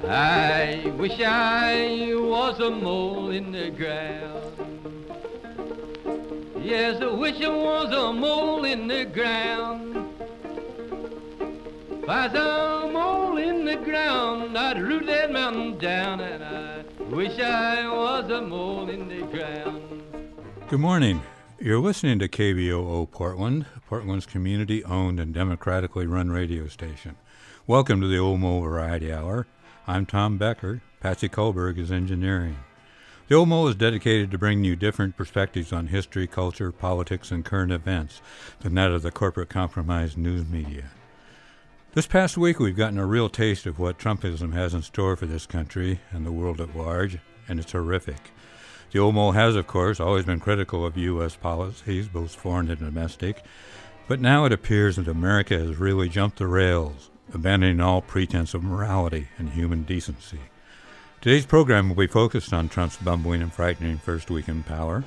I wish I was a mole in the ground. Yes, I wish I was a mole in the ground. If I was a mole in the ground, I'd root that mountain down, and I wish I was a mole in the ground. Good morning. You're listening to KBOO Portland, Portland's community-owned and democratically run radio station. Welcome to the Old Mole Variety Hour. I'm Tom Becker. Patsy Kohlberg is engineering. The Old Mole is dedicated to bringing you different perspectives on history, culture, politics, and current events than that of the corporate compromised news media. This past week, we've gotten a real taste of what Trumpism has in store for this country and the world at large, and it's horrific. The Old Mole has, of course, always been critical of U.S. policies, both foreign and domestic, but now it appears that America has really jumped the rails, abandoning all pretense of morality and human decency. Today's program will be focused on Trump's bumbling and frightening first week in power.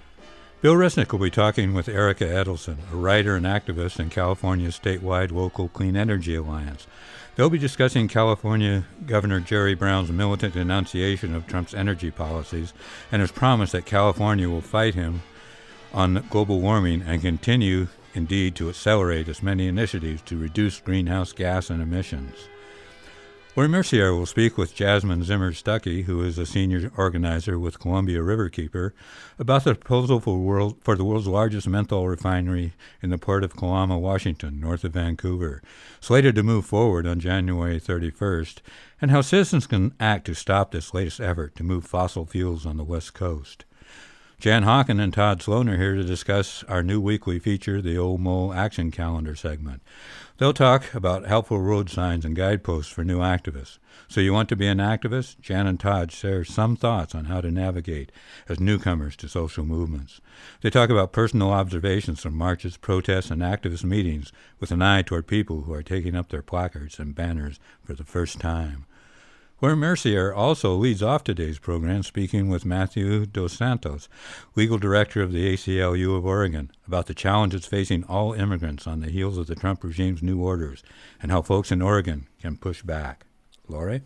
Bill Resnick will be talking with Erica Edelson, a writer and activist in California's statewide local Clean Energy Alliance. They'll be discussing California Governor Jerry Brown's militant denunciation of Trump's energy policies and his promise that California will fight him on global warming and continue, indeed, to accelerate its many initiatives to reduce greenhouse gas and emissions. Lori Mercier will speak with Jasmine Zimmer-Stuckey, who is a senior organizer with Columbia Riverkeeper, about the proposal for the world's largest menthol refinery in the port of Kalama, Washington, north of Vancouver, slated to move forward on January 31st, and how citizens can act to stop this latest effort to move fossil fuels on the West Coast. Jan Hawken and Todd Sloan are here to discuss our new weekly feature, the Old Mole Action Calendar segment. They'll talk about helpful road signs and guideposts for new activists. So you want to be an activist? Jan and Todd share some thoughts on how to navigate as newcomers to social movements. They talk about personal observations from marches, protests, and activist meetings with an eye toward people who are taking up their placards and banners for the first time. Lori Mercier also leads off today's program speaking with Matthew Dos Santos, legal director of the ACLU of Oregon, about the challenges facing all immigrants on the heels of the Trump regime's new orders and how folks in Oregon can push back. Lori?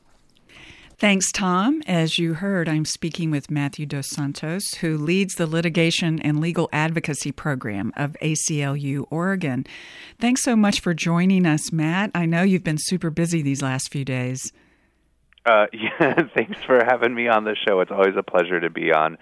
Thanks, Tom. As you heard, I'm speaking with Matthew Dos Santos, who leads the litigation and legal advocacy program of ACLU Oregon. Thanks so much for joining us, Matt. I know you've been super busy these last few days. Yeah, thanks for having me on the show. It's always a pleasure to be on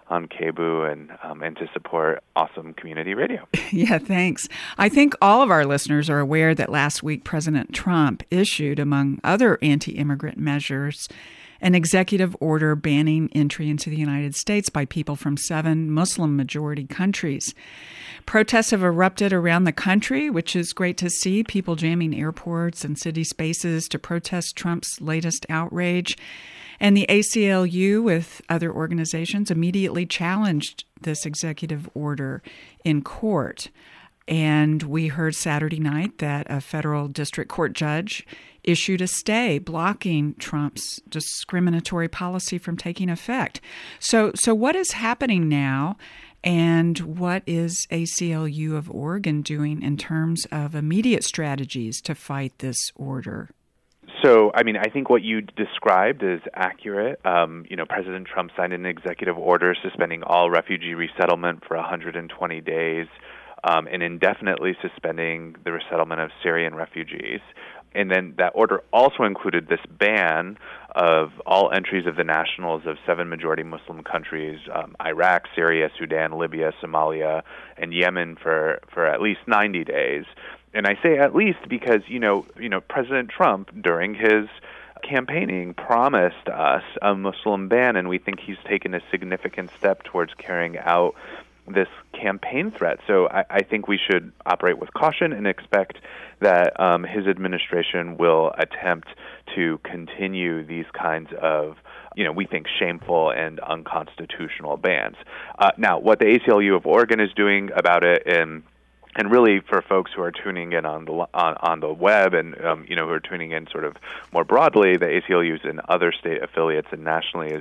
KBOO and to support awesome community radio. Yeah, thanks. I think all of our listeners are aware that last week President Trump issued, among other anti-immigrant measures, an executive order banning entry into the United States by people from 7 Muslim-majority countries. Protests have erupted around the country, which is great to see, people jamming airports and city spaces to protest Trump's latest outrage. And the ACLU, with other organizations, immediately challenged this executive order in court. And we heard Saturday night that a federal district court judge issued a stay blocking Trump's discriminatory policy from taking effect. So what is happening now, and what is ACLU of Oregon doing in terms of immediate strategies to fight this order? So, I think what you described is accurate. President Trump signed an executive order suspending all refugee resettlement for 120 days and indefinitely suspending the resettlement of Syrian refugees. And then that order also included this ban of all entries of the nationals of 7 majority Muslim countries, Iraq, Syria, Sudan, Libya, Somalia, and Yemen for at least 90 days. And I say at least because, President Trump, during his campaigning, promised us a Muslim ban, and we think he's taken a significant step towards carrying out this campaign threat. So I think we should operate with caution and expect that his administration will attempt to continue these kinds of, we think shameful and unconstitutional bans. Now, what the ACLU of Oregon is doing about it, and And really, for folks who are tuning in on the web and who are tuning in sort of more broadly, the ACLU's and other state affiliates and nationally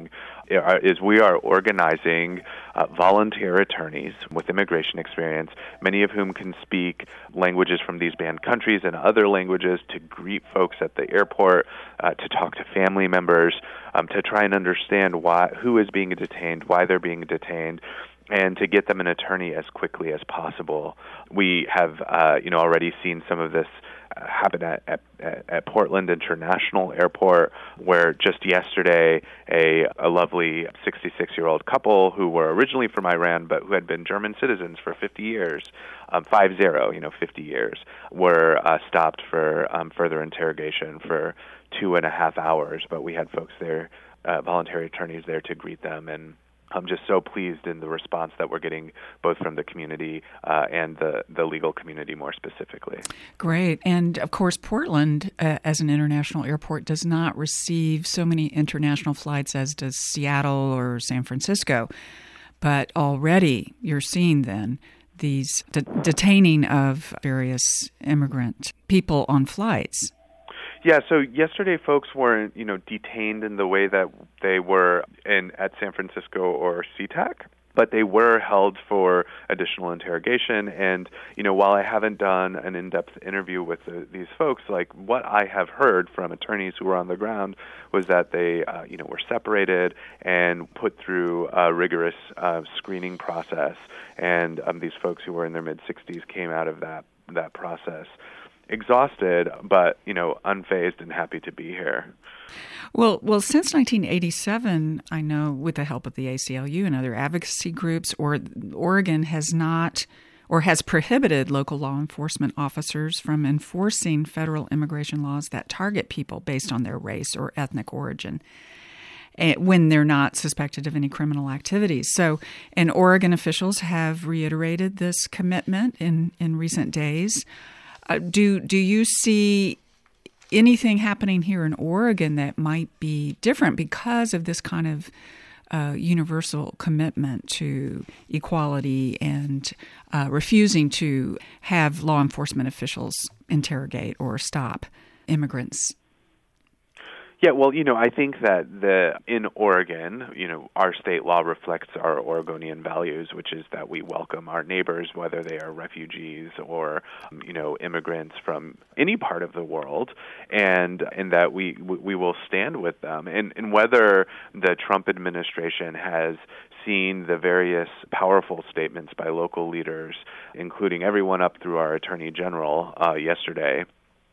is we are organizing volunteer attorneys with immigration experience, many of whom can speak languages from these banned countries and other languages, to greet folks at the airport, to talk to family members, to try and understand who is being detained, why they're being detained, and to get them an attorney as quickly as possible. We have, already seen some of this happen at Portland International Airport, where just yesterday a lovely 66-year-old couple who were originally from Iran but who had been German citizens for 50 years, 50 years, were stopped for further interrogation for 2.5 hours. But we had folks there, voluntary attorneys there to greet them, and I'm just so pleased in the response that we're getting both from the community and the legal community more specifically. Great. And, of course, Portland, as an international airport, does not receive so many international flights as does Seattle or San Francisco. But already you're seeing then these detaining of various immigrant people on flights. Yeah, so yesterday folks weren't, detained in the way that they were at San Francisco or SeaTac, but they were held for additional interrogation. And, while I haven't done an in-depth interview with these folks, like what I have heard from attorneys who were on the ground was that they, were separated and put through a rigorous screening process. And these folks who were in their mid-60s came out of that process exhausted, but, unfazed and happy to be here. Well, since 1987, I know with the help of the ACLU and other advocacy groups, Oregon has not or has prohibited local law enforcement officers from enforcing federal immigration laws that target people based on their race or ethnic origin when they're not suspected of any criminal activities. So, and Oregon officials have reiterated this commitment in recent days. Do you see anything happening here in Oregon that might be different because of this kind of universal commitment to equality and refusing to have law enforcement officials interrogate or stop immigrants? Yeah, well, I think that in Oregon, our state law reflects our Oregonian values, which is that we welcome our neighbors, whether they are refugees or, immigrants from any part of the world, and that we will stand with them. And whether the Trump administration has seen the various powerful statements by local leaders, including everyone up through our Attorney General yesterday,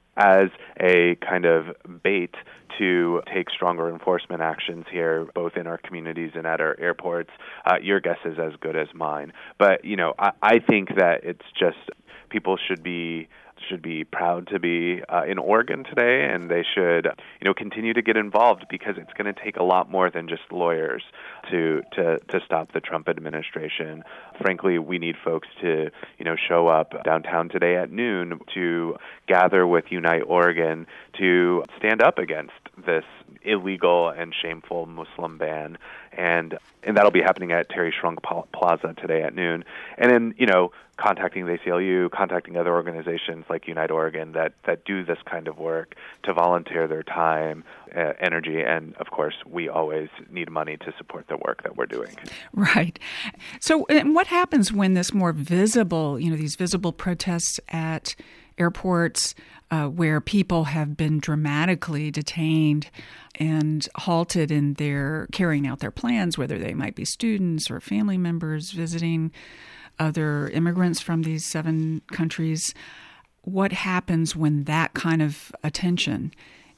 as a kind of bait to take stronger enforcement actions here, both in our communities and at our airports, your guess is as good as mine. But, I think that it's just people should be proud to be in Oregon today, and they should, continue to get involved, because it's going to take a lot more than just lawyers to stop the Trump administration. Frankly, we need folks to, show up downtown today at noon to gather with Unite Oregon to stand up against this illegal and shameful Muslim ban, and that'll be happening at Terry Shrunk Plaza today at noon. And then, contacting the ACLU, contacting other organizations like Unite Oregon that do this kind of work to volunteer their time, energy, and, of course, we always need money to support the work that we're doing. Right. So what happens when this more visible, these visible protests at airports where people have been dramatically detained and halted in their carrying out their plans, whether they might be students or family members visiting other immigrants from these 7 countries? What happens when that kind of attention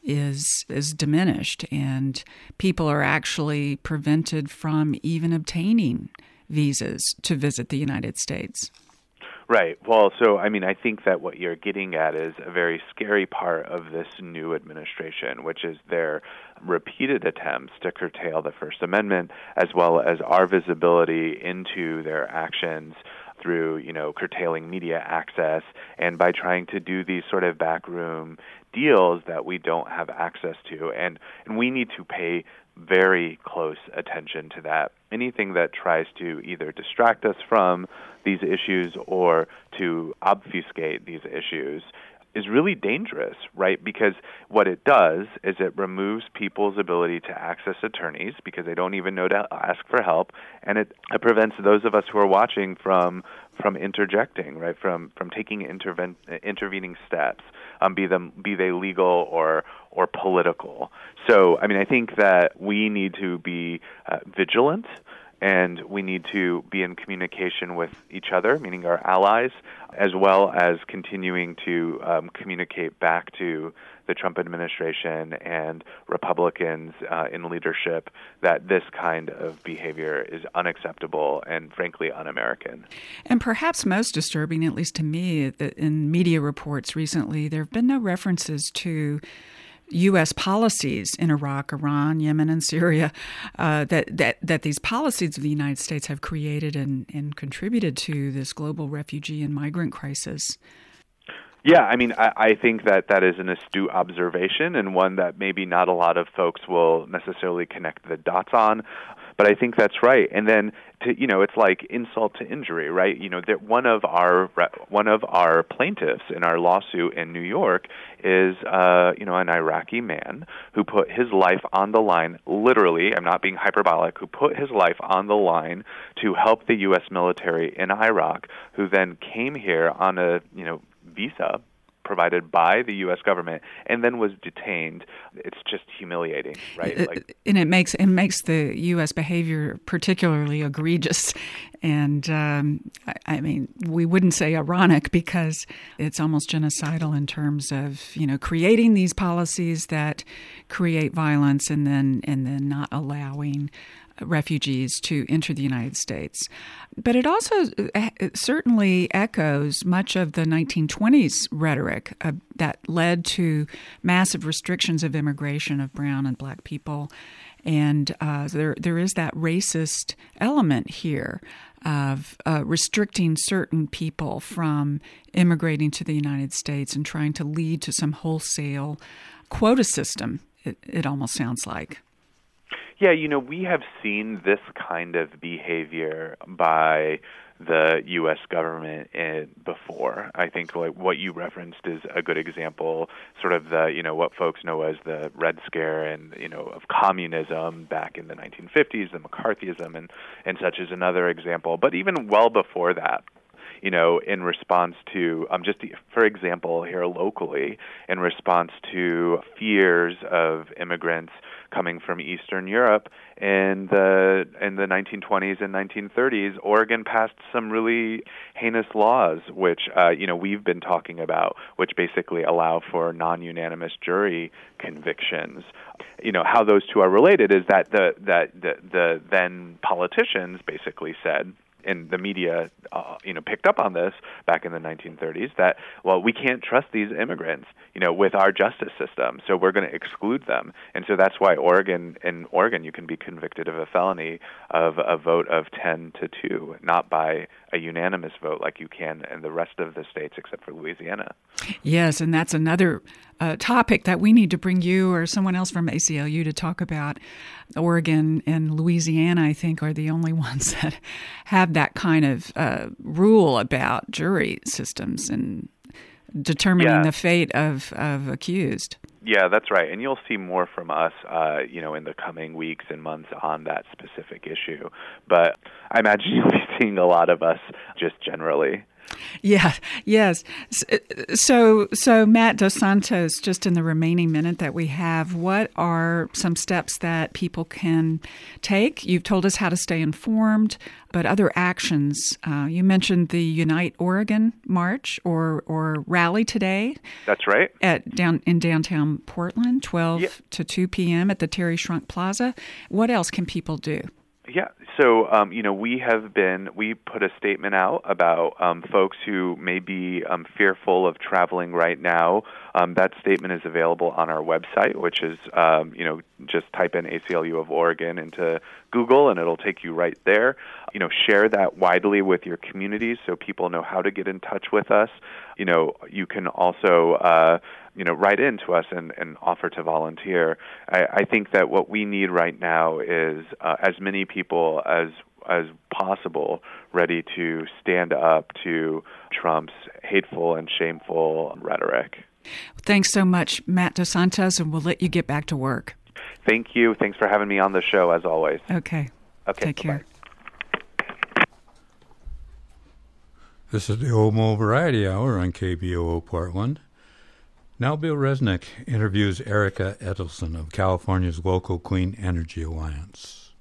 is diminished and people are actually prevented from even obtaining visas to visit the United States? Right. Well, so, I think that what you're getting at is a very scary part of this new administration, which is their repeated attempts to curtail the First Amendment, as well as our visibility into their actions through, curtailing media access and by trying to do these sort of backroom deals that we don't have access to. And we need to pay very close attention to that. Anything that tries to either distract us from these issues or to obfuscate these issues is really dangerous, right? Because what it does is it removes people's ability to access attorneys because they don't even know to ask for help, and it prevents those of us who are watching from interjecting, right? From taking intervening steps, be they legal or political. So, I mean, I think that we need to be vigilant. And we need to be in communication with each other, meaning our allies, as well as continuing to communicate back to the Trump administration and Republicans in leadership that this kind of behavior is unacceptable and, frankly, un-American. And perhaps most disturbing, at least to me, that in media reports recently, there have been no references to U.S. policies in Iraq, Iran, Yemen, and Syria, that these policies of the United States have created and contributed to this global refugee and migrant crisis. Yeah, I mean, I think that is an astute observation and one that maybe not a lot of folks will necessarily connect the dots on. But I think that's right. And then, it's like insult to injury, right? One of our plaintiffs in our lawsuit in New York is, an Iraqi man who put his life on the line, literally, I'm not being hyperbolic, who put his life on the line to help the U.S. military in Iraq, who then came here on a, visa provided by the U.S. government, and then was detained. It's just humiliating, right? And it makes the U.S. behavior particularly egregious. And I mean, we wouldn't say ironic because it's almost genocidal in terms of creating these policies that create violence and then not allowing refugees to enter the United States. But it also certainly echoes much of the 1920s rhetoric that led to massive restrictions of immigration of brown and black people. And there is that racist element here of restricting certain people from immigrating to the United States and trying to lead to some wholesale quota system, it almost sounds like. Yeah, we have seen this kind of behavior by the U.S. government before. I think what you referenced is a good example, sort of the, what folks know as the Red Scare and, of communism back in the 1950s, the McCarthyism and such is another example. But even well before that, in response to, just for example, here locally, in response to fears of immigrants coming from Eastern Europe in the 1920s and 1930s, Oregon passed some really heinous laws, which we've been talking about, which basically allow for non-unanimous jury convictions. How those two are related is that the then politicians basically said, and the media, picked up on this back in the 1930s, that, well, we can't trust these immigrants, with our justice system, so we're going to exclude them. And so that's why in Oregon, you can be convicted of a felony of a vote of 10-2, not by a unanimous vote like you can in the rest of the states except for Louisiana. Yes, and that's another topic that we need to bring you or someone else from ACLU to talk about. Oregon and Louisiana, I think, are the only ones that have that kind of rule about jury systems and determining the fate of accused. Yeah, that's right. And you'll see more from us, in the coming weeks and months on that specific issue. But I imagine you'll be seeing a lot of us just generally. Yeah, yes. So Matt Dos Santos, just in the remaining minute that we have, what are some steps that people can take? You've told us how to stay informed, but other actions. You mentioned the Unite Oregon March or rally today. That's right. In downtown Portland, 12 to 2 p.m. at the Terry Shrunk Plaza. What else can people do? Yeah, so we put a statement out about folks who may be fearful of traveling right now. That statement is available on our website, which is just type in ACLU of Oregon into Google and it'll take you right there. Share that widely with your communities so people know how to get in touch with us. you can also write in to us and offer to volunteer. I think that what we need right now is as many people as possible ready to stand up to Trump's hateful and shameful rhetoric. Thanks so much, Matt DeSantis, and we'll let you get back to work. Thank you. Thanks for having me on the show, as always. Okay. Take care. This is the OMO Variety Hour on KBOO Portland. Now Bill Resnick interviews Erica Edelson of California's local Clean Energy Alliance.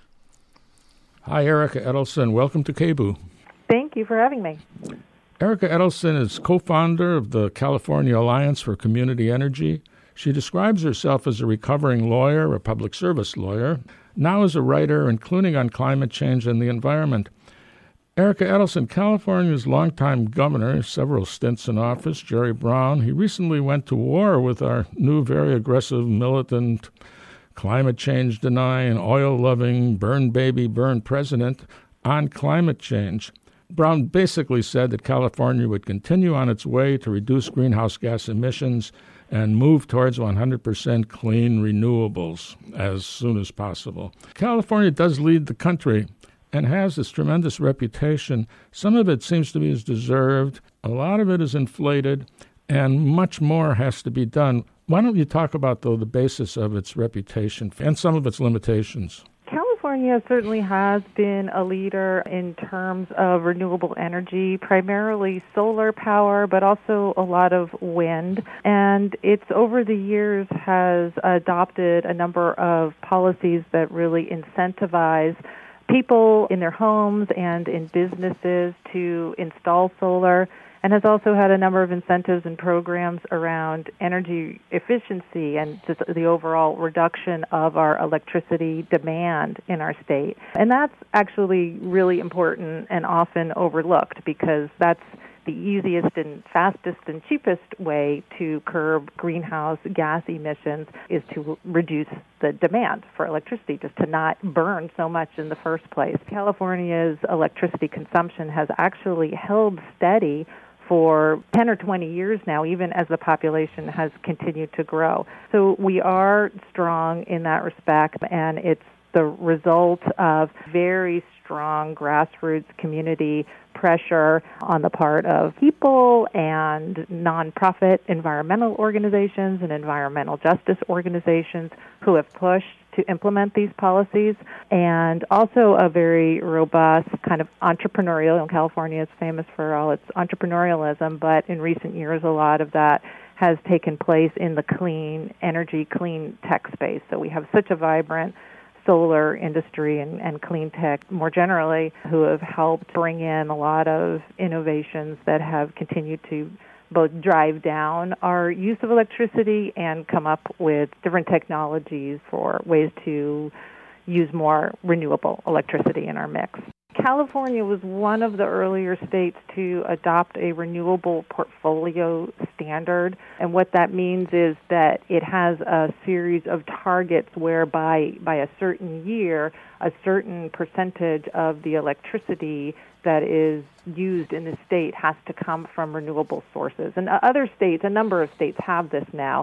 Hi, Erica Edelson. Welcome to KBOO. Thank you for having me. Erica Edelson is co-founder of the California Alliance for Community Energy. She describes herself as a recovering lawyer, a public service lawyer, now as a writer, including on climate change and the environment. Erica Edelson, California's longtime governor, several stints in office, Jerry Brown, he recently went to war with our new, very aggressive, militant, climate change denying, oil-loving, burn baby, burn president on climate change. Brown basically said that California would continue on its way to reduce greenhouse gas emissions and move towards 100% clean renewables as soon as possible. California does lead the country and has this tremendous reputation. Some of it seems to be as deserved, a lot of it is inflated, and much more has to be done. Why don't you talk about, though, the basis of its reputation and some of its limitations? California certainly has been a leader in terms of renewable energy, primarily solar power, but also a lot of wind. And it's over the years has adopted a number of policies that really incentivize people in their homes and in businesses to install solar, and has also had a number of incentives and programs around energy efficiency and just the overall reduction of our electricity demand in our state. And that's actually really important and often overlooked because that's the easiest and fastest and cheapest way to curb greenhouse gas emissions is to reduce the demand for electricity, just to not burn so much in the first place. California's electricity consumption has actually held steady for 10 or 20 years now, even as the population has continued to grow. So we are strong in that respect, and it's the result of very strong grassroots community pressure on the part of people and nonprofit environmental organizations and environmental justice organizations who have pushed to implement these policies, and also a very robust kind of entrepreneurial, and California is famous for all its entrepreneurialism, but in recent years a lot of that has taken place in the clean energy, clean tech space. So we have such a vibrant solar industry and clean tech more generally who have helped bring in a lot of innovations that have continued to both drive down our use of electricity and come up with different technologies for ways to use more renewable electricity in our mix. California was one of the earlier states to adopt a renewable portfolio standard, and what that means is that it has a series of targets whereby by a certain year, a certain percentage of the electricity that is used in the state has to come from renewable sources. And other states, a number of states have this now.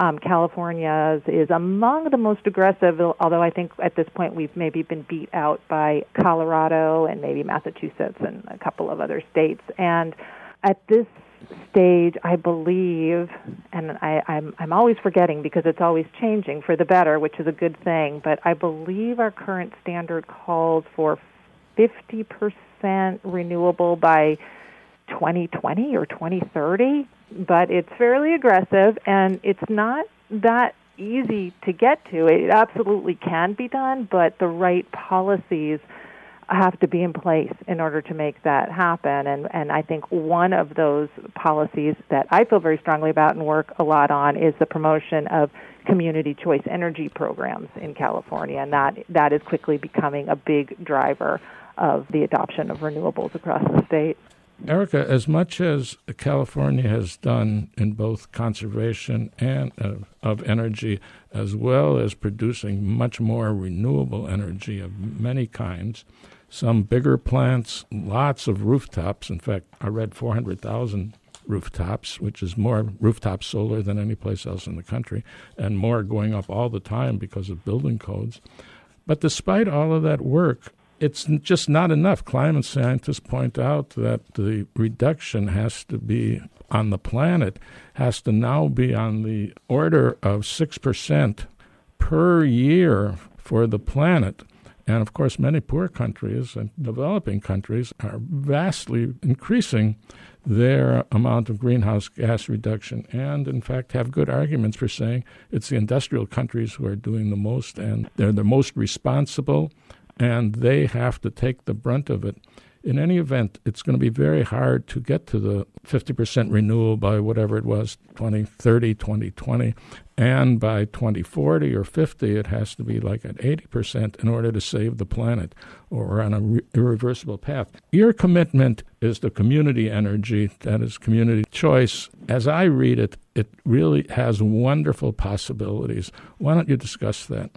California is among the most aggressive, although I think at this point we've maybe been beat out by Colorado and maybe Massachusetts and a couple of other states. And at this stage, I believe, and I'm always forgetting because it's always changing for the better, which is a good thing, but I believe our current standard calls for 50% renewable by 2020 or 2030, but it's fairly aggressive, and it's not that easy to get to. It absolutely can be done, but the right policies have to be in place in order to make that happen. And I think one of those policies that I feel very strongly about and work a lot on is the promotion of community choice energy programs in California, and that is quickly becoming a big driver of the adoption of renewables across the state. Erica, as much as California has done in both conservation and of energy, as well as producing much more renewable energy of many kinds, some bigger plants, lots of rooftops. In fact, I read 400,000 rooftops, which is more rooftop solar than any place else in the country, and more going up all the time because of building codes. But despite all of that work, it's just not enough. Climate scientists point out that the reduction has to be on the planet, has to now be on the order of 6% per year for the planet. And, of course, many poor countries and developing countries are vastly increasing their amount of greenhouse gas reduction and, in fact, have good arguments for saying it's the industrial countries who are doing the most, and they're the most responsible, and they have to take the brunt of it. In any event, it's going to be very hard to get to the 50% renewal by whatever it was, 2030, 2020. And by 2040 or 50, it has to be like at 80% in order to save the planet, or we're on an irreversible path. Your commitment is to community energy, that is community choice. As I read it, it really has wonderful possibilities. Why don't you discuss that?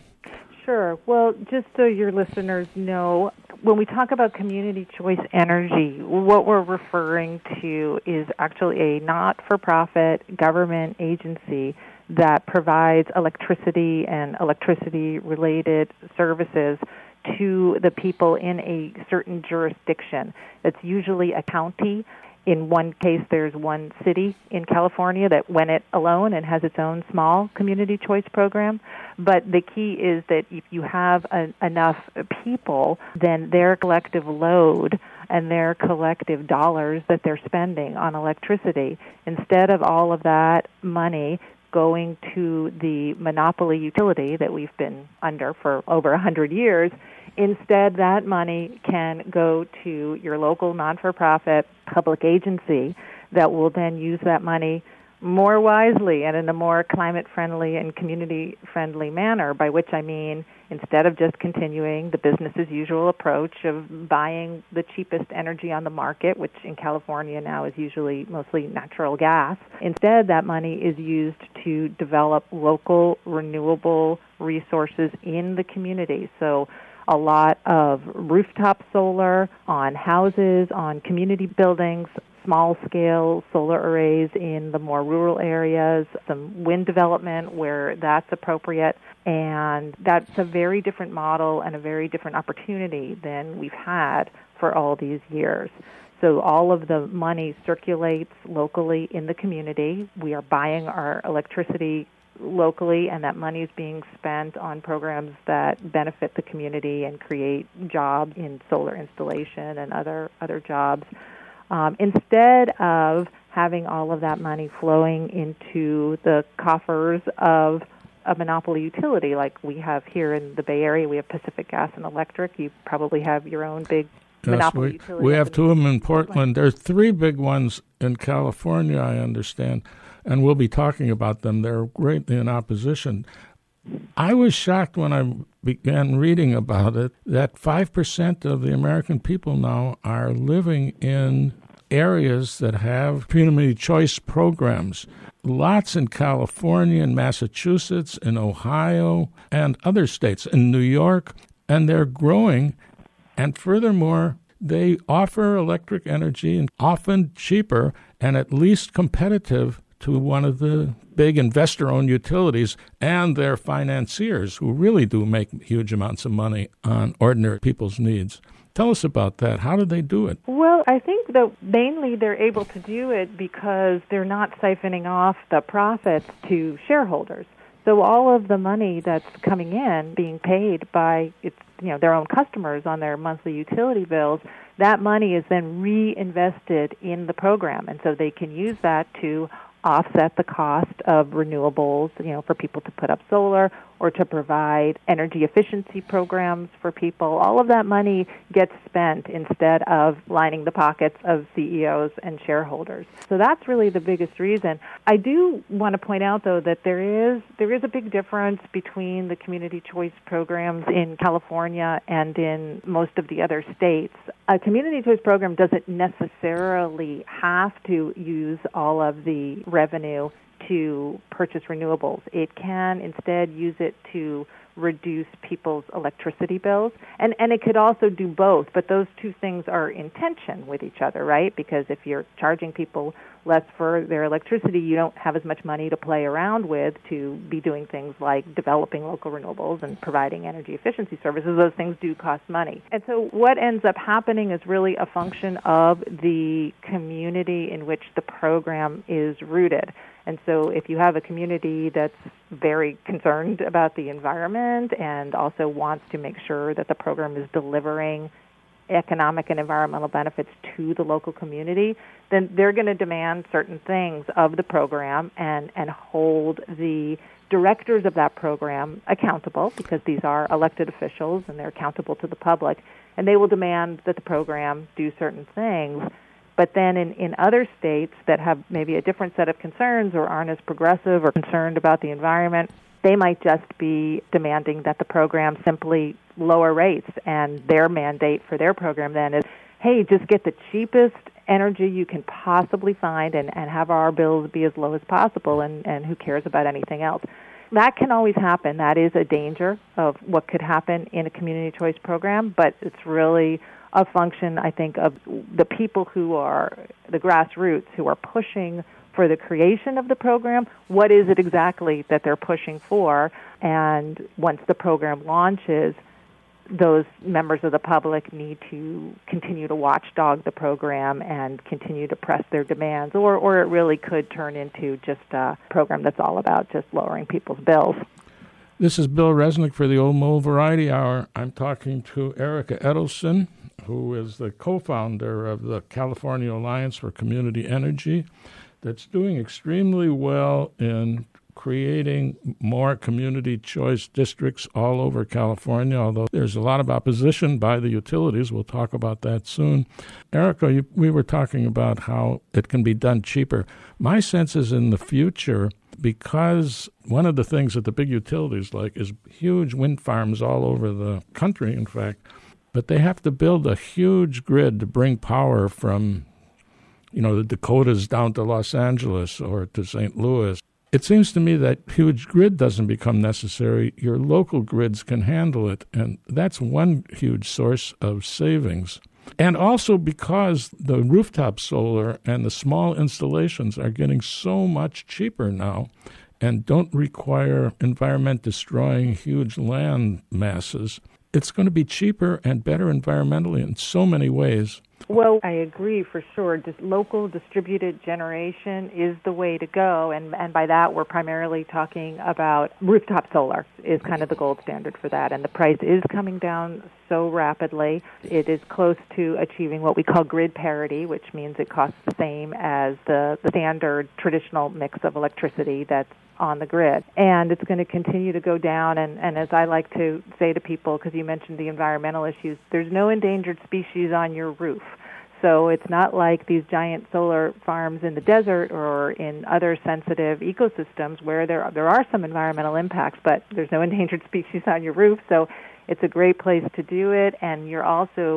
Sure. Well, just so your listeners know, when we talk about community choice energy, what we're referring to is actually a not-for-profit government agency that provides electricity and electricity-related services to the people in a certain jurisdiction. It's usually a county. In one case, there's one city in California that went it alone and has its own small community choice program. But the key is that if you have enough people, then their collective load and their collective dollars that they're spending on electricity, instead of all of that money going to the monopoly utility that we've been under for over 100 years, instead that money can go to your local non-for-profit public agency that will then use that money more wisely and in a more climate-friendly and community-friendly manner, by which I mean instead of just continuing the business-as-usual approach of buying the cheapest energy on the market, which in California now is usually mostly natural gas, instead that money is used to develop local renewable resources in the community. So a lot of rooftop solar on houses, on community buildings, small-scale solar arrays in the more rural areas, some wind development where that's appropriate, and that's a very different model and a very different opportunity than we've had for all these years. So all of the money circulates locally in the community. We are buying our electricity locally, and that money is being spent on programs that benefit the community and create jobs in solar installation and other jobs. Instead of having all of that money flowing into the coffers of a monopoly utility like we have here in the Bay Area. We have Pacific Gas and Electric. You probably have your own big monopoly utility. We have two of them in Portland. There's three big ones in California, I understand, and we'll be talking about them. They're greatly in opposition. I was shocked when I began reading about it that 5% of the American people now are living in areas that have community choice programs. Lots in California and Massachusetts and Ohio and other states, in New York, and they're growing. And furthermore, they offer electric energy, and often cheaper and at least competitive to one of the big investor-owned utilities and their financiers, who really do make huge amounts of money on ordinary people's needs. Tell us about that. How do they do it? Well, I think that mainly they're able to do it because they're not siphoning off the profits to shareholders. So all of the money that's coming in, being paid by their own customers on their monthly utility bills, that money is then reinvested in the program. And so they can use that to offset the cost of renewables, for people to put up solar or to provide energy efficiency programs for people. All of that money gets spent instead of lining the pockets of CEOs and shareholders. So that's really the biggest reason. I do want to point out, though, that there is a big difference between the community choice programs in California and in most of the other states. A community choice program doesn't necessarily have to use all of the revenue to purchase renewables. It can instead use it to reduce people's electricity bills. And it could also do both, but those two things are in tension with each other, right? Because if you're charging people less for their electricity, you don't have as much money to play around with to be doing things like developing local renewables and providing energy efficiency services. Those things do cost money. And so what ends up happening is really a function of the community in which the program is rooted. And so if you have a community that's very concerned about the environment and also wants to make sure that the program is delivering economic and environmental benefits to the local community, then they're going to demand certain things of the program and hold the directors of that program accountable, because these are elected officials and they're accountable to the public, and they will demand that the program do certain things. But then in other states that have maybe a different set of concerns or aren't as progressive or concerned about the environment, they might just be demanding that the program simply lower rates, and their mandate for their program then is, hey, just get the cheapest energy you can possibly find and have our bills be as low as possible, and who cares about anything else. That can always happen. That is a danger of what could happen in a community choice program, but it's really a function, I think, of the people who are the grassroots who are pushing for the creation of the program. What is it exactly that they're pushing for? And once the program launches, those members of the public need to continue to watchdog the program and continue to press their demands, or it really could turn into just a program that's all about just lowering people's bills. This is Bill Resnick for the Old Mole Variety Hour. I'm talking to Erica Edelson, who is the co-founder of the California Alliance for Community Energy, that's doing extremely well in creating more community choice districts all over California, although there's a lot of opposition by the utilities. We'll talk about that soon. Erica, we were talking about how it can be done cheaper. My sense is in the future, because one of the things that the big utilities like is huge wind farms all over the country, in fact, but they have to build a huge grid to bring power from, the Dakotas down to Los Angeles or to St. Louis. It seems to me that huge grid doesn't become necessary. Your local grids can handle it, and that's one huge source of savings. And also because the rooftop solar and the small installations are getting so much cheaper now and don't require environment-destroying huge land masses, it's going to be cheaper and better environmentally in so many ways. Well, I agree for sure. Just local distributed generation is the way to go, and by that we're primarily talking about rooftop solar is kind of the gold standard for that, and the price is coming down so rapidly. It is close to achieving what we call grid parity, which means it costs the same as the standard traditional mix of electricity that's on the grid. And it's going to continue to go down, and as I like to say to people, because you mentioned the environmental issues, there's no endangered species on your roof. So it's not like these giant solar farms in the desert or in other sensitive ecosystems where there are some environmental impacts, but there's no endangered species on your roof. So it's a great place to do it, and you're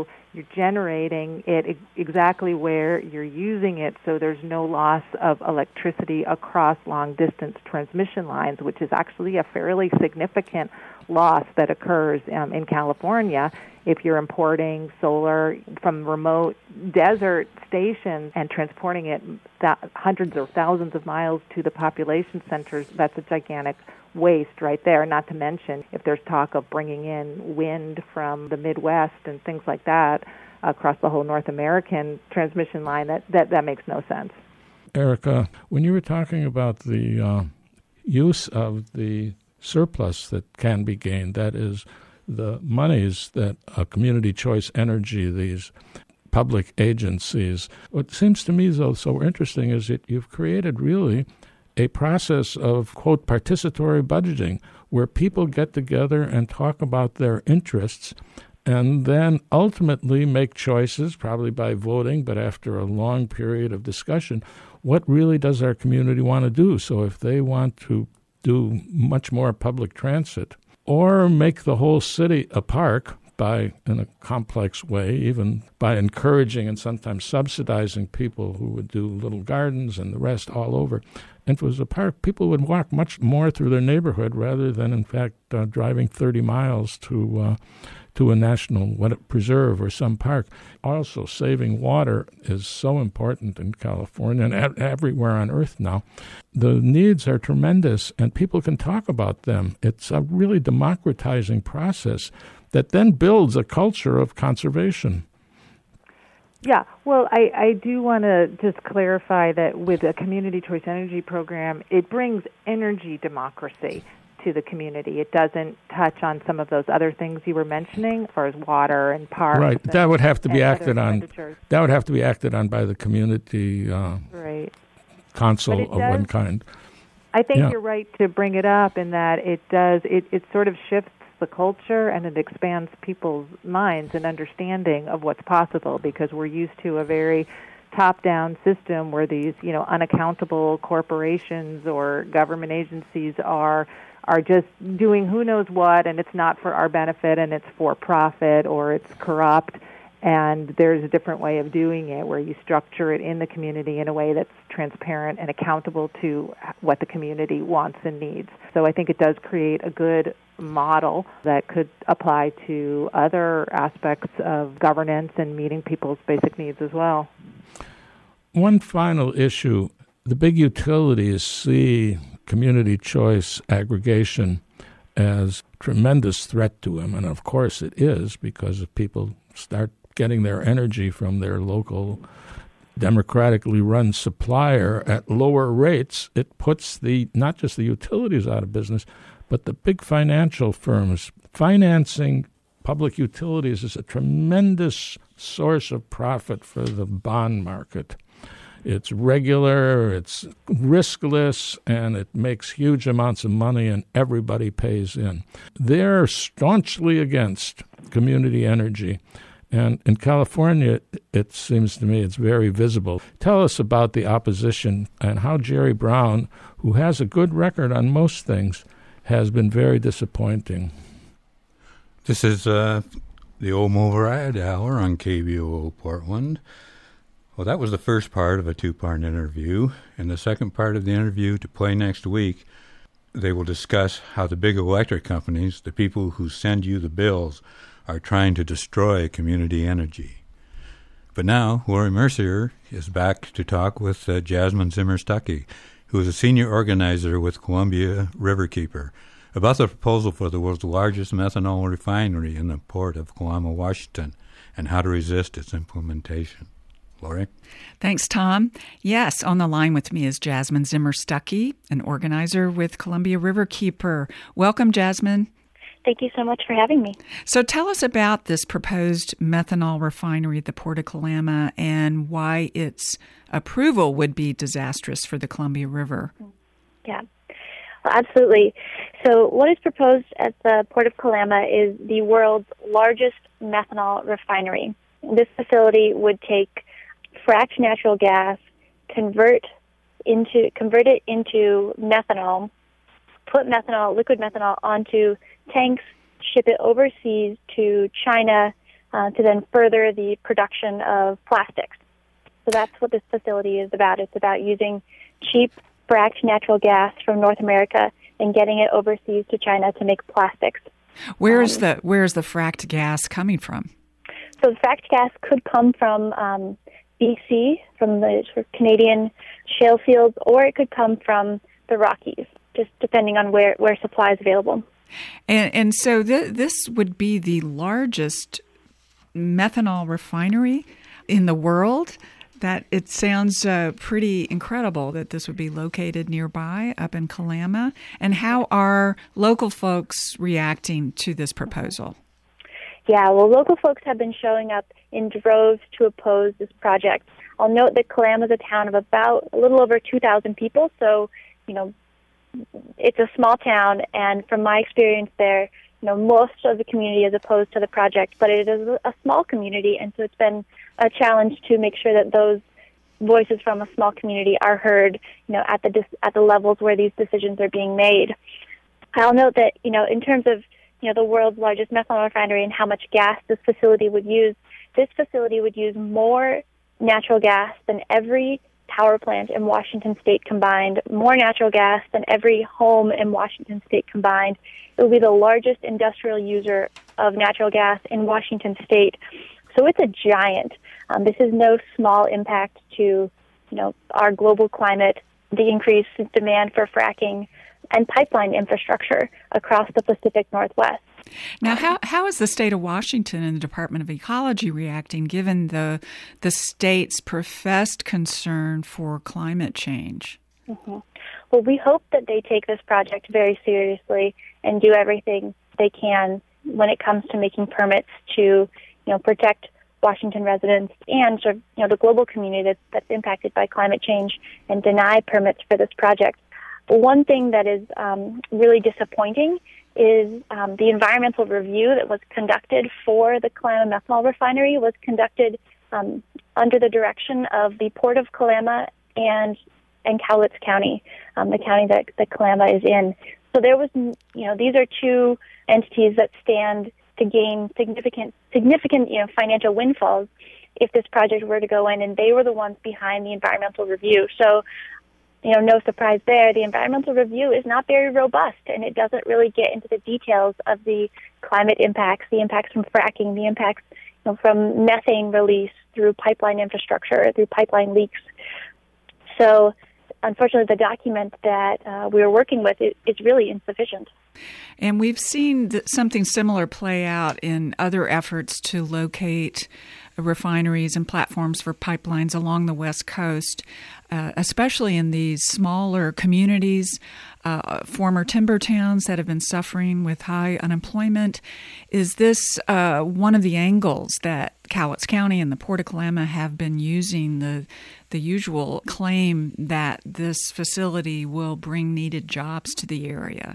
generating it exactly where you're using it, so there's no loss of electricity across long-distance transmission lines, which is actually a fairly significant loss that occurs in California if you're importing solar from remote desert stations and transporting it hundreds or thousands of miles to the population centers. That's a gigantic waste right there, not to mention if there's talk of bringing in wind from the Midwest and things like that across the whole North American transmission line, that makes no sense. Erica, when you were talking about the use of the surplus that can be gained, that is the monies that community choice energy, these public agencies, what seems to me, though, so interesting is that you've created really a process of, quote, participatory budgeting, where people get together and talk about their interests and then ultimately make choices, probably by voting, but after a long period of discussion, what really does our community want to do? So if they want to do much more public transit or make the whole city a park in a complex way, even by encouraging and sometimes subsidizing people who would do little gardens and the rest all over. And if it was a park, people would walk much more through their neighborhood rather than, in fact, driving 30 miles to to a national preserve or some park. Also, saving water is so important in California and everywhere on Earth now. The needs are tremendous, and people can talk about them. It's a really democratizing process that then builds a culture of conservation. Yeah, well, I do want to just clarify that with a Community Choice Energy program, it brings energy democracy to the community. It doesn't touch on some of those other things you were mentioning, as far as water and parks. Right, that would have to be acted on. Expenditures. That would have to be acted on by the community Right. council of one kind. I think you're right to bring it up in that it does. It sort of shifts the culture and it expands people's minds and understanding of what's possible, because we're used to a very top-down system where these, unaccountable corporations or government agencies are just doing who knows what, and it's not for our benefit, and it's for profit, or it's corrupt. And there's a different way of doing it where you structure it in the community in a way that's transparent and accountable to what the community wants and needs. So I think it does create a good model that could apply to other aspects of governance and meeting people's basic needs as well. One final issue. The big utilities see community choice aggregation as a tremendous threat to them. And of course it is, because if people start getting their energy from their local democratically run supplier at lower rates, it puts not just the utilities out of business, but the big financial firms. Financing public utilities is a tremendous source of profit for the bond market. It's regular, it's riskless, and it makes huge amounts of money, and everybody pays in. They're staunchly against community energy. And in California, it seems to me it's very visible. Tell us about the opposition and how Jerry Brown, who has a good record on most things, has been very disappointing. This is the Omo Variety Hour on KBOO Portland. Well, that was the first part of a two-part interview. In the second part of the interview, to play next week, they will discuss how the big electric companies, the people who send you the bills, are trying to destroy community energy. But now, Lori Mercier is back to talk with Jasmine Zimmer Stuckey, who is a senior organizer with Columbia Riverkeeper, about the proposal for the world's largest methanol refinery in the port of Kalama, Washington, and how to resist its implementation. Lori? Thanks, Tom. Yes, on the line with me is Jasmine Zimmer Stuckey, an organizer with Columbia Riverkeeper. Welcome, Jasmine. Thank you so much for having me. So tell us about this proposed methanol refinery at the Port of Kalama and why its approval would be disastrous for the Columbia River. Yeah, well, absolutely. So what is proposed at the Port of Kalama is the world's largest methanol refinery. This facility would take fracked natural gas, convert it into methanol, put liquid methanol onto tanks, ship it overseas to China to then further the production of plastics. So that's what this facility is about. It's about using cheap fracked natural gas from North America and getting it overseas to China to make plastics. Where's the fracked gas coming from? So the fracked gas could come from BC, from the sort of Canadian shale fields, or it could come from the Rockies, just depending on where supply is available. And so this would be the largest methanol refinery in the world. That it sounds pretty incredible that this would be located nearby up in Kalama. And how are local folks reacting to this proposal? Yeah, well, local folks have been showing up in droves to oppose this project. I'll note that Kalama is a town of about a little over 2,000 people, so, it's a small town, and from my experience there, most of the community is opposed to the project, but it is a small community, and so it's been a challenge to make sure that those voices from a small community are heard, at the levels where these decisions are being made. I'll note that, in terms of, the world's largest methanol refinery and how much gas this facility would use more natural gas than every power plant in Washington State combined, more natural gas than every home in Washington State combined. It will be the largest industrial user of natural gas in Washington state. So it's a giant. This is no small impact to, our global climate, the increased demand for fracking, and pipeline infrastructure across the Pacific Northwest. Now, how is the state of Washington and the Department of Ecology reacting, given the state's professed concern for climate change? Mm-hmm. Well, we hope that they take this project very seriously and do everything they can when it comes to making permits to, protect Washington residents and the global community that's impacted by climate change and deny permits for this project. One thing that is really disappointing is the environmental review that was conducted for the Kalama methanol refinery was conducted under the direction of the Port of Kalama and Cowlitz County, the county that Kalama is in. So there was, these are two entities that stand to gain significant, financial windfalls if this project were to go in, and they were the ones behind the environmental review. So, no surprise there. The environmental review is not very robust, and it doesn't really get into the details of the climate impacts, the impacts from fracking, the impacts from methane release through pipeline infrastructure, through pipeline leaks. So, unfortunately, the document that we were working with is really insufficient. And we've seen something similar play out in other efforts to locate refineries and platforms for pipelines along the West Coast, especially in these smaller communities, former timber towns that have been suffering with high unemployment. Is this one of the angles that Cowlitz County and the Port of Kalama have been using, the usual claim that this facility will bring needed jobs to the area?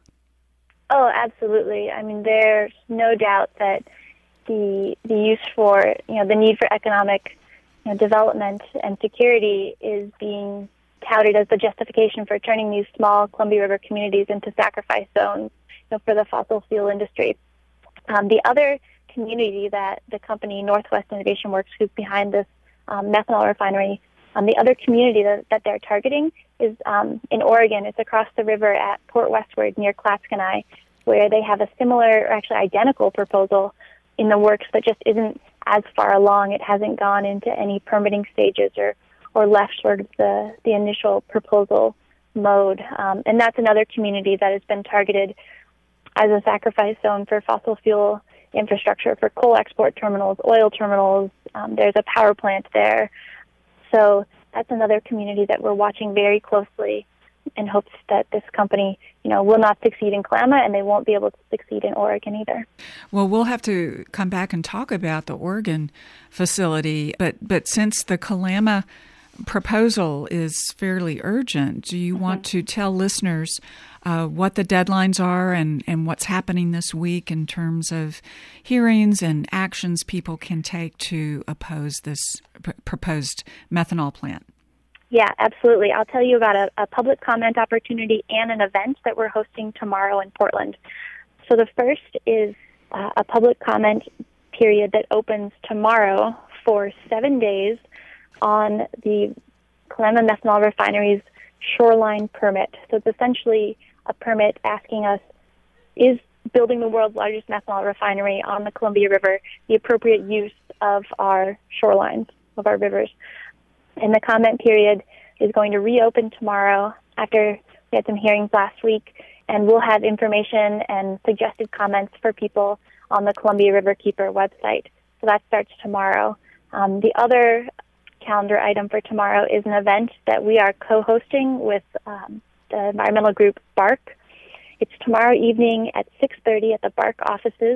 Oh, absolutely. I mean, there's no doubt that the use for, the need for economic development and security is being touted as the justification for turning these small Columbia River communities into sacrifice zones for the fossil fuel industry. The other community that the company Northwest Innovation Works, who's behind this methanol refinery, the other community that they're targeting is in Oregon. It's across the river at Port Westward near Clatskanie, where they have a similar, or actually identical proposal in the works that just isn't as far along. It hasn't gone into any permitting stages or left sort of the initial proposal mode. And that's another community that has been targeted as a sacrifice zone for fossil fuel infrastructure, for coal export terminals, oil terminals. There's a power plant there. So that's another community that we're watching very closely in hopes that this company, will not succeed in Kalama, and they won't be able to succeed in Oregon either. Well, we'll have to come back and talk about the Oregon facility, but since the Kalama proposal is fairly urgent, do you want to tell listeners what the deadlines are and what's happening this week in terms of hearings and actions people can take to oppose this proposed methanol plant? Yeah, absolutely. I'll tell you about a public comment opportunity and an event that we're hosting tomorrow in Portland. So the first is a public comment period that opens tomorrow for 7 days on the Kalama Methanol Refinery's shoreline permit. So it's essentially a permit asking us, is building the world's largest methanol refinery on the Columbia River the appropriate use of our shorelines, of our rivers? And the comment period is going to reopen tomorrow after we had some hearings last week, and we'll have information and suggested comments for people on the Columbia River Keeper website. So that starts tomorrow. The other calendar item for tomorrow is an event that we are co-hosting with the environmental group BARC. It's tomorrow evening at 6:30 at the BARC offices,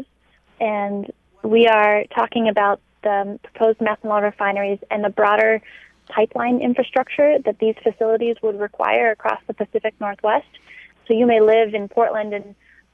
and we are talking about the proposed methanol refineries and the broader pipeline infrastructure that these facilities would require across the Pacific Northwest. So you may live in Portland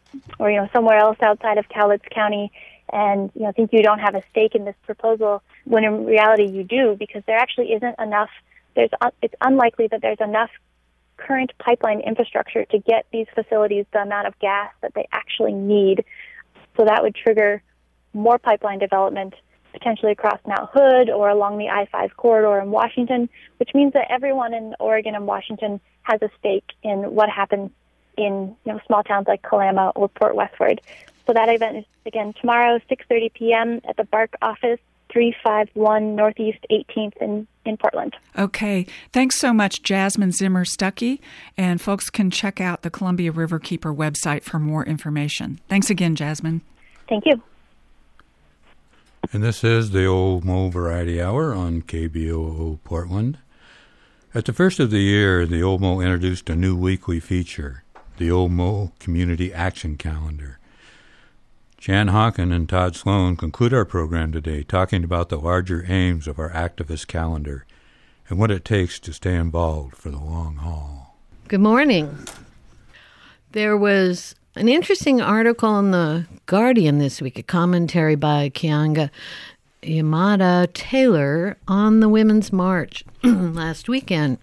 or somewhere else outside of Cowlitz County and think you don't have a stake in this proposal, when in reality you do, because there actually isn't enough. It's unlikely that there's enough current pipeline infrastructure to get these facilities the amount of gas that they actually need. So that would trigger more pipeline development, potentially across Mount Hood or along the I-5 corridor in Washington, which means that everyone in Oregon and Washington has a stake in what happens in small towns like Kalama or Port Westward. So that event is, again, tomorrow, 6:30 p.m. at the BARC office, 351 Northeast 18th in Portland. Okay. Thanks so much, Jasmine Zimmer Stuckey. And folks can check out the Columbia Riverkeeper website for more information. Thanks again, Jasmine. Thank you. And this is the Old Mo Variety Hour on KBOO Portland. At the first of the year, the Old Mo introduced a new weekly feature, the Old Mo Community Action Calendar. Jan Hawken and Todd Sloan conclude our program today talking about the larger aims of our activist calendar and what it takes to stay involved for the long haul. Good morning. There was an interesting article in The Guardian this week, a commentary by Kianga Yamada Taylor on the Women's March last weekend.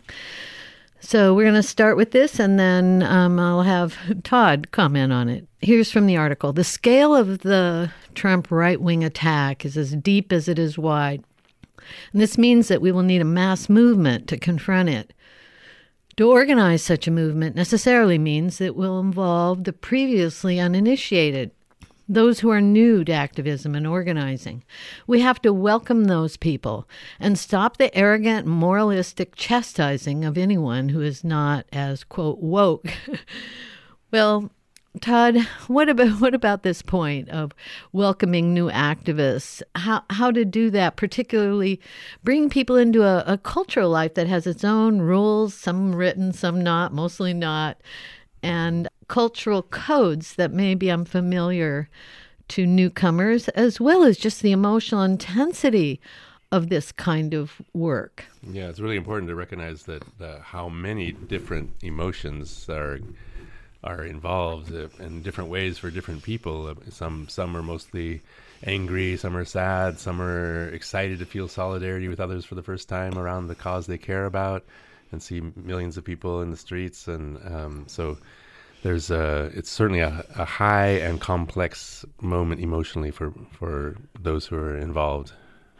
So we're going to start with this, and then I'll have Todd comment on it. Here's from the article. The scale of the Trump right-wing attack is as deep as it is wide. And this means that we will need a mass movement to confront it. To organize such a movement necessarily means it will involve the previously uninitiated, those who are new to activism and organizing. We have to welcome those people and stop the arrogant, moralistic chastising of anyone who is not as, quote, woke. Well, Todd, what about this point of welcoming new activists? How to do that, particularly bring people into a cultural life that has its own rules, some written, some not, mostly not, and cultural codes that may be unfamiliar to newcomers, as well as just the emotional intensity of this kind of work. Yeah, it's really important to recognize that how many different emotions are involved in different ways for different people. Some are mostly angry, some are sad, some are excited to feel solidarity with others for the first time around the cause they care about and see millions of people in the streets. And so there's it's certainly a high and complex moment emotionally for those who are involved.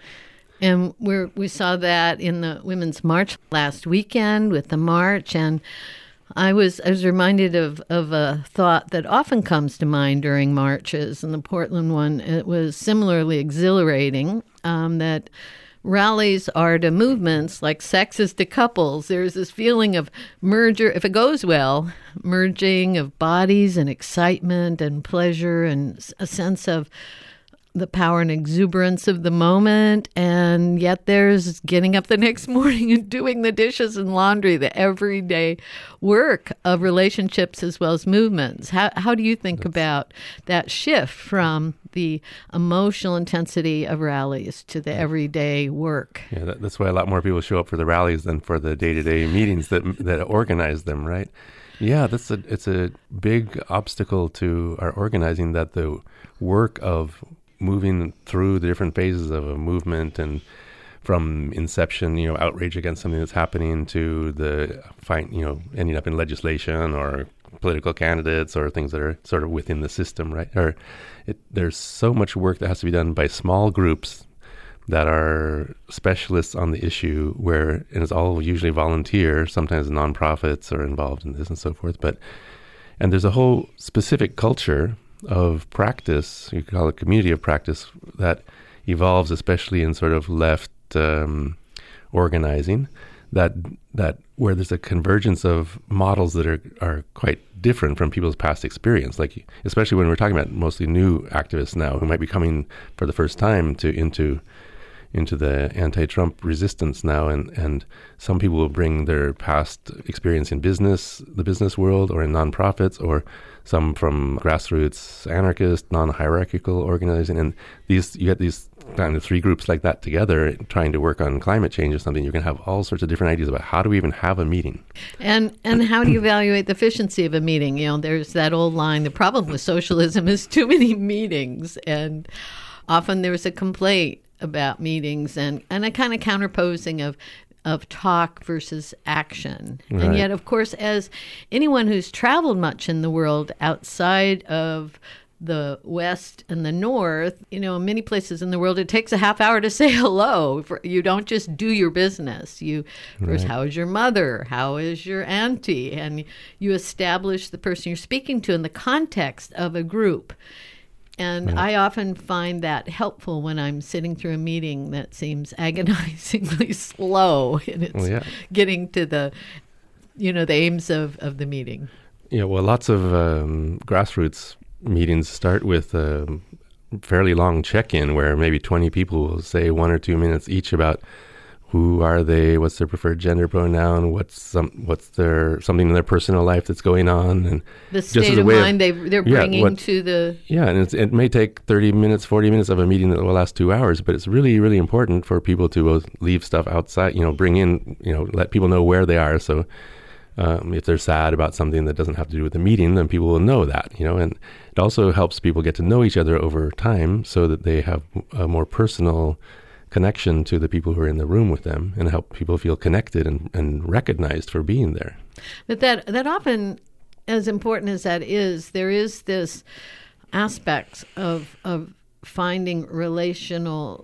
And we saw that in the Women's March last weekend with the march, and I was reminded of a thought that often comes to mind during marches, and the Portland one, it was similarly exhilarating, that rallies are to movements like sex is to couples. There's this feeling of merger, if it goes well, merging of bodies and excitement and pleasure and a sense of the power and exuberance of the moment, and yet there's getting up the next morning and doing the dishes and laundry, the everyday work of relationships as well as movements. How do you think about that shift from the emotional intensity of rallies to the everyday work? Yeah, that's why a lot more people show up for the rallies than for the day-to-day meetings that organize them, right? Yeah, it's a big obstacle to our organizing, that the work of moving through the different phases of a movement, and from inception, outrage against something that's happening, to the fight, ending up in legislation or political candidates or things that are sort of within the system, right? There's so much work that has to be done by small groups that are specialists on the issue, and it's all usually volunteer. Sometimes nonprofits are involved in this and so forth. And there's a whole specific culture of practice, you could call it community of practice, that evolves, especially in sort of left organizing, that where there's a convergence of models that are quite different from people's past experience. Like, especially when we're talking about mostly new activists now who might be coming for the first time into the anti-Trump resistance now, and some people will bring their past experience in the business world, or in nonprofits, or some from grassroots anarchist, non-hierarchical organizing, and you get these kind of three groups like that together trying to work on climate change or something. You're going to have all sorts of different ideas about how do we even have a meeting. And how do you evaluate the efficiency of a meeting? There's that old line, the problem with socialism is too many meetings, and often there's a complaint about meetings and a kind of counterposing of talk versus action. Right. And yet, of course, as anyone who's traveled much in the world outside of the West and the North, in many places in the world, it takes a half hour to say hello. You don't just do your business. First, how is your mother? How is your auntie? And you establish the person you're speaking to in the context of a group. And I often find that helpful when I'm sitting through a meeting that seems agonizingly slow in its getting to the aims of the meeting. Yeah, well, lots of grassroots meetings start with a fairly long check-in where maybe 20 people will say 1 or 2 minutes each about who are they, what's their preferred gender pronoun, what's something in their personal life that's going on, and the state of mind they're bringing to the... Yeah, and it may take 30 minutes, 40 minutes of a meeting that will last 2 hours, but it's really, really important for people to both leave stuff outside, bring in, let people know where they are. So if they're sad about something that doesn't have to do with the meeting, then people will know that, and it also helps people get to know each other over time so that they have a more personal connection to the people who are in the room with them, and help people feel connected and recognized for being there. But that often, as important as that is, there is this aspect of finding a relational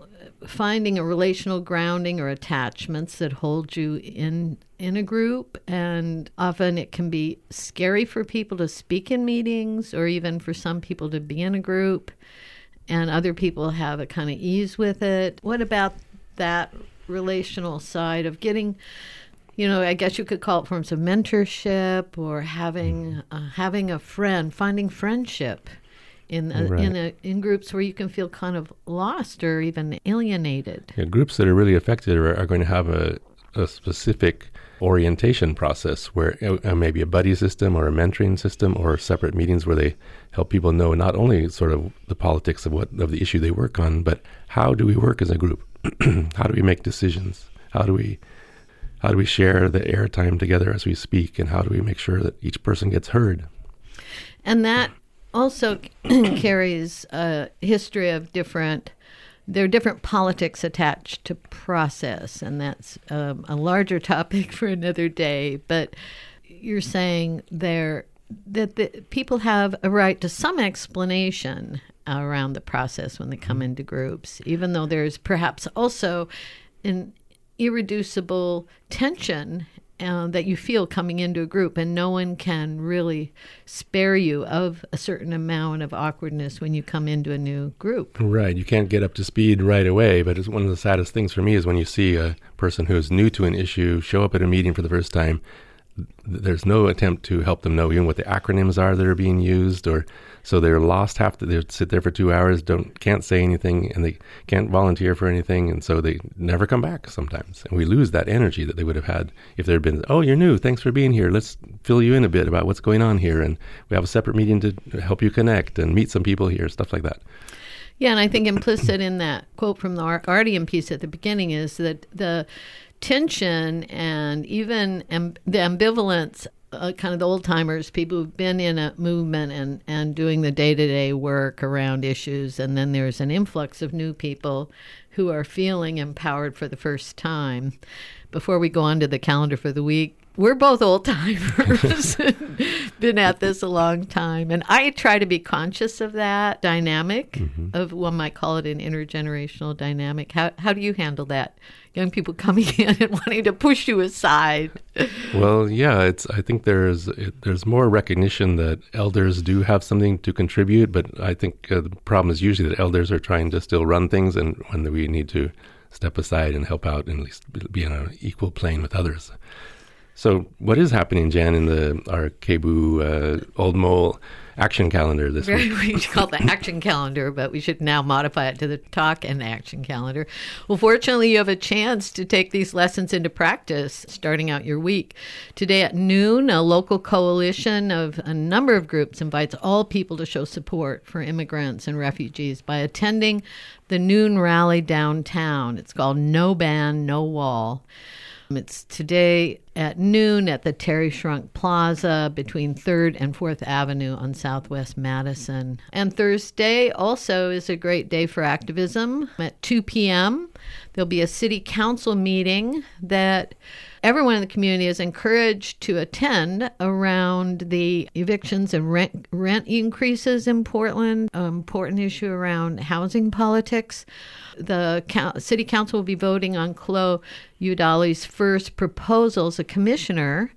grounding or attachments that hold you in a group. And often it can be scary for people to speak in meetings, or even for some people to be in a group, and other people have a kind of ease with it. What about that relational side of getting, I guess you could call it forms of mentorship, or having a friend, finding friendship in groups where you can feel kind of lost or even alienated. Yeah, groups that are really affected are going to have a specific orientation process where maybe a buddy system or a mentoring system, or separate meetings where they help people know not only sort of the politics of the issue they work on, but how do we work as a group? How do we make decisions? How do we share the airtime together as we speak? And how do we make sure that each person gets heard? And that also carries a history of there are different politics attached to process, and that's a larger topic for another day. But you're saying that the people have a right to some explanation around the process when they come into groups, even though there's perhaps also an irreducible tension that you feel coming into a group, and no one can really spare you of a certain amount of awkwardness when you come into a new group. Right. You can't get up to speed right away, but it's one of the saddest things for me is when you see a person who's new to an issue show up at a meeting for the first time. There's no attempt to help them know even what the acronyms are that are being used, or so they're lost. They sit there for 2 hours, can't say anything, and they can't volunteer for anything, and so they never come back sometimes. And we lose that energy that they would have had if there had been, oh, you're new, thanks for being here, let's fill you in a bit about what's going on here, and we have a separate meeting to help you connect and meet some people here, stuff like that. Yeah, and I think implicit in that quote from the Guardian piece at the beginning is that the tension and even the ambivalence, kind of the old-timers, people who've been in a movement and doing the day-to-day work around issues, and then there's an influx of new people who are feeling empowered for the first time. Before we go on to the calendar for the week, we're both old-timers, been at this a long time, and I try to be conscious of that dynamic, of one might call it an intergenerational dynamic. How do you handle that? Young people coming in and wanting to push you aside. Well, yeah, I think there's more recognition that elders do have something to contribute, but I think the problem is usually that elders are trying to still run things, and when we need to step aside and help out and at least be on an equal plane with others. So what is happening, Jan, in our KBOO Old Mole action calendar this week? We call it the action calendar, but we should now modify it to the talk and action calendar. Well, fortunately, you have a chance to take these lessons into practice starting out your week. Today at noon, a local coalition of a number of groups invites all people to show support for immigrants and refugees by attending the noon rally downtown. It's called No Ban, No Wall. It's today at noon at the Terry Shrunk Plaza between 3rd and 4th Avenue on Southwest Madison. And Thursday also is a great day for activism. At 2 p.m., there'll be a city council meeting that everyone in the community is encouraged to attend around the evictions and rent increases in Portland, an important issue around housing politics. The city council will be voting on Chloe Udali's first proposal as a commissioner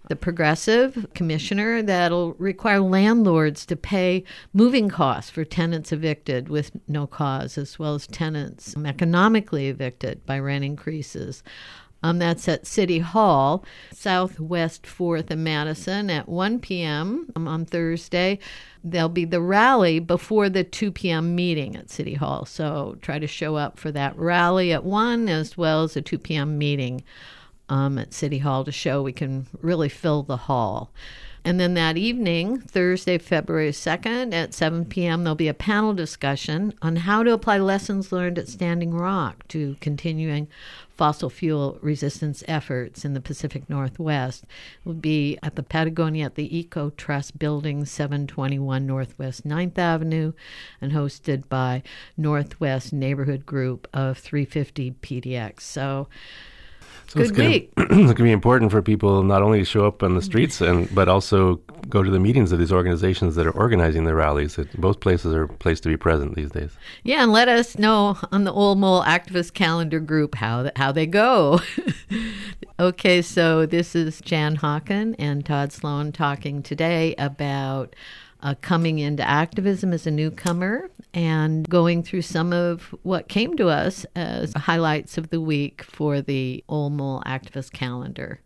the progressive commissioner that'll require landlords to pay moving costs for tenants evicted with no cause, as well as tenants economically evicted by rent increases. That's at City Hall, Southwest 4th and Madison at 1 p.m. on Thursday. There'll be the rally before the 2 p.m. meeting at City Hall. So try to show up for that rally at 1 as well as a 2 p.m. meeting at City Hall to show we can really fill the hall. And then that evening, Thursday, February 2nd at 7 p.m., there'll be a panel discussion on how to apply lessons learned at Standing Rock to continuing fossil fuel resistance efforts in the Pacific Northwest. It will be at the Patagonia at the Eco Trust Building, 721 Northwest 9th Avenue, and hosted by Northwest Neighborhood Group of 350 PDX. So good week. It's going to be important for people not only to show up on the streets, but also go to the meetings of these organizations that are organizing the rallies. Both places are a place to be present these days. Yeah, and let us know on the Old Mole Activist Calendar group how they go. Okay, so this is Jan Hawken and Todd Sloan talking today about coming into activism as a newcomer and going through some of what came to us as highlights of the week for the Old Mole Activist Calendar.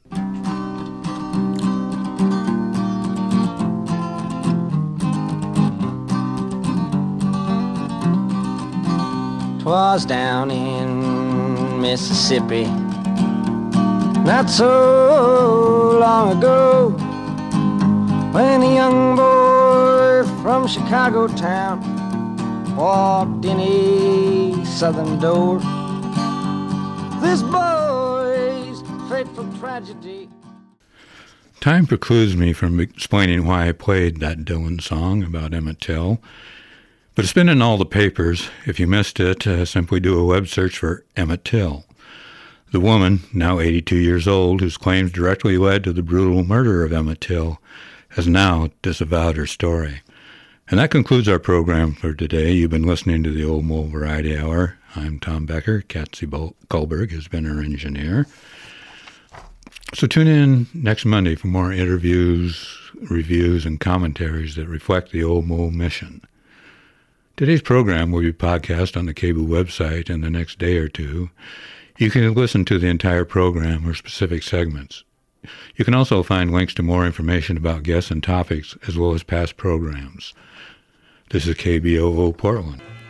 'Twas down in Mississippi not so long ago when a young boy from Chicago town walked in a southern door. This boy's fateful tragedy. Time precludes me from explaining why I played that Dylan song about Emmett Till, but it's been in all the papers. If you missed it, simply do a web search for Emmett Till. The woman, now 82 years old, whose claims directly led to the brutal murder of Emmett Till, has now disavowed her story. And that concludes our program for today. You've been listening to the Old Mole Variety Hour. I'm Tom Becker. Katzy Kohlberg has been our engineer. So tune in next Monday for more interviews, reviews, and commentaries that reflect the Old Mole mission. Today's program will be podcast on the KBOO website in the next day or two. You can listen to the entire program or specific segments. You can also find links to more information about guests and topics, as well as past programs. This is KBOO Portland.